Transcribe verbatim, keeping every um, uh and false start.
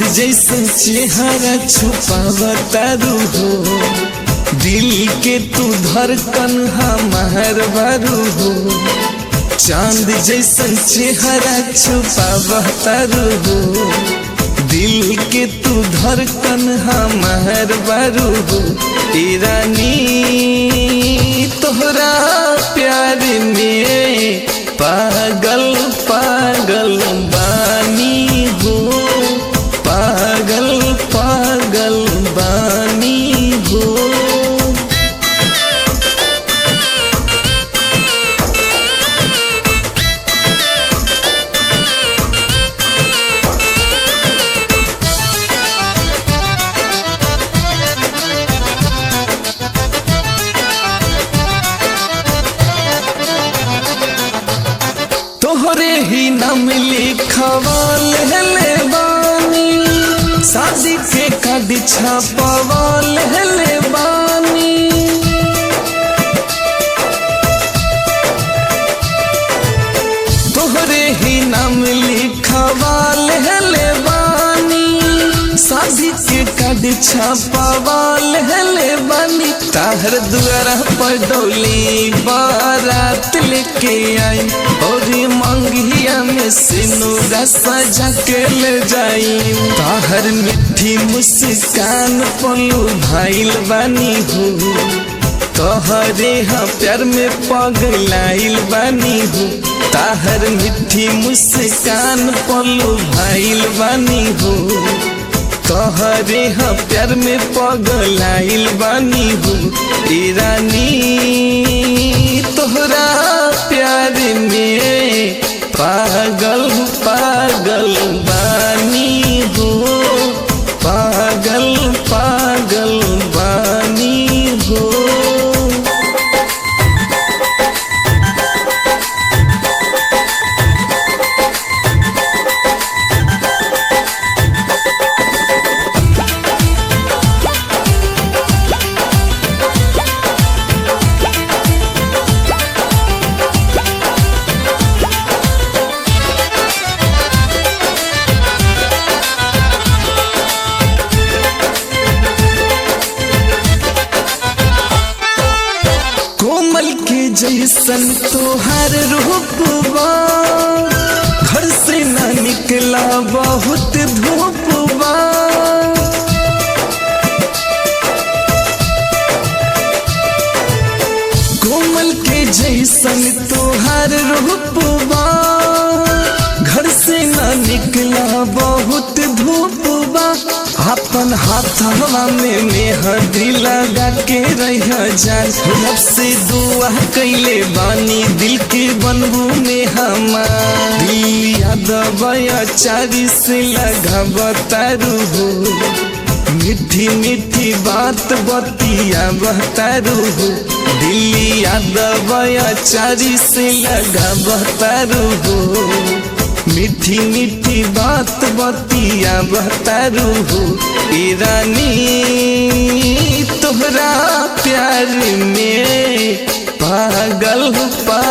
जैसे चेहरा छुपावतारू हो, दिल के तू धड़कन हमार बारू हो। चांद जैसे चेहरा छुपावतारू हो, दिल के तू धड़कन हमार बारू हो। रानी तोहरा प्यार में पागल पागल बानी हो, पागल पागल बानी हो। तोहरे ही नाम लिखवाल ले बानी, शादी के कार्ड छपवाल ले बानी। तोहरे ही नाम लिखवाल ले बानी, शादी के कार्ड छपवाल ले बानी। ताहर द्वारा पर डोली बारात लेके आई, और मंगिया में सिनुरा सजा के ले जाई। ताहर मीठी मुस्कान पलू भाईल बानी हो, तोहरे हाँ प्यार में पगलाइल बानी हो। ताहर मीठी मुस्कान पलू भाईल बानी हो, तोहरे हाँ प्यार में पगलाइल बानी हो। रानी तोहरा प्यार में पागल पागल बानी हो, पागल पागल बानी हो। कोमल के जैसन तोहार रूपबा, घर से ना निकला बहुत धूपबा। कोमल के जैसन तोहार रूपबा, घर से ना निकला बहुत धूपबा। अपन हाथवा में मेहंदी लगा के रह जान, रब से दुआ कैले बानी दिल के बनबू में हमार। दिल यादवया चारी से लगा बतारू हो, मीठी मीठी बात बतिया बतारू हो। दिल यादवया चारी से लगा बतारू हो, मीठी मीठी बात बतिया बतारू हो। रानी तोहरा प्यार में पागल पा